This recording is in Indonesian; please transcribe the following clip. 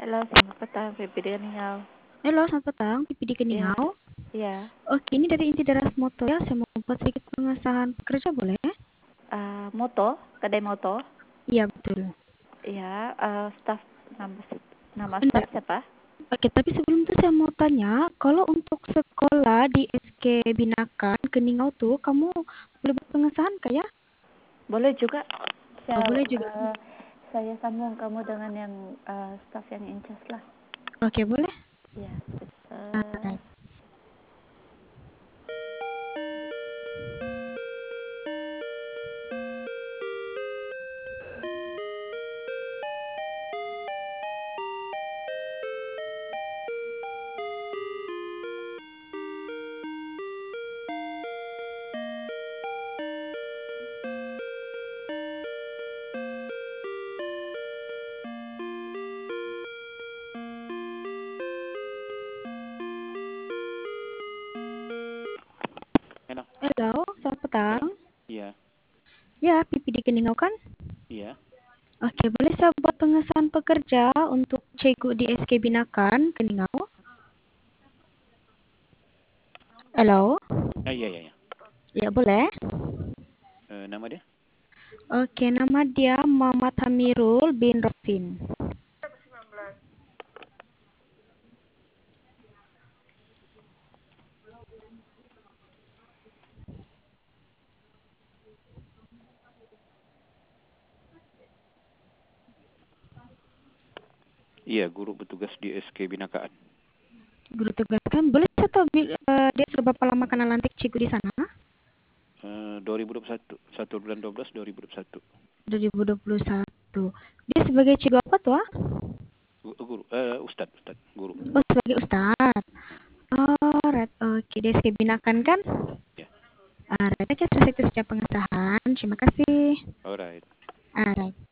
Halo, selamat petang, Pipi dengan Niau. Halo, selamat petang, Pipi di Iya, Keningau. iya. Oke, ini dari Inti Daras Moto ya, saya mau buat sedikit pengesahan pekerja boleh? Moto, kedai moto. Iya, betul. Iya, staff nama nama staff Enggak, siapa? oke, tapi sebelum itu saya mau tanya, kalau untuk sekolah di SK Binakan, Keningau tuh, kamu boleh buat pengesahan kah ya? Boleh juga. Oh, Saya, boleh juga. saya sambung kamu dengan yang staff yang in charge lah. Oke, boleh. Iya, sebentar. Alright. Halo, Halo, selamat petang. halo. Iya, Ya, Pipi di Keningau kan? iya. Oke, boleh saya buat pengesahan pekerja untuk Cikgu di SK Binakan, Keningau? Halo? Iya, iya, iya. Ya, boleh. Nama dia? Oke, nama dia Muhammad Hamirul bin Rosin. Iya, guru bertugas di SK Binakaan. Guru tugas kan, boleh saya tahu dia sudah berapa lama kena lantik cikgu di sana? 2021, 1 bulan 12 2021. 2021. Dia sebagai cikgu apa tuh? Guru, Ustad, guru. Oh, sebagai ustadz. Oh, right. Oke, dia SK Binakan kan? Ya, Right. Oke, selesai itu saja pengesahan. Terima kasih. alright. Right.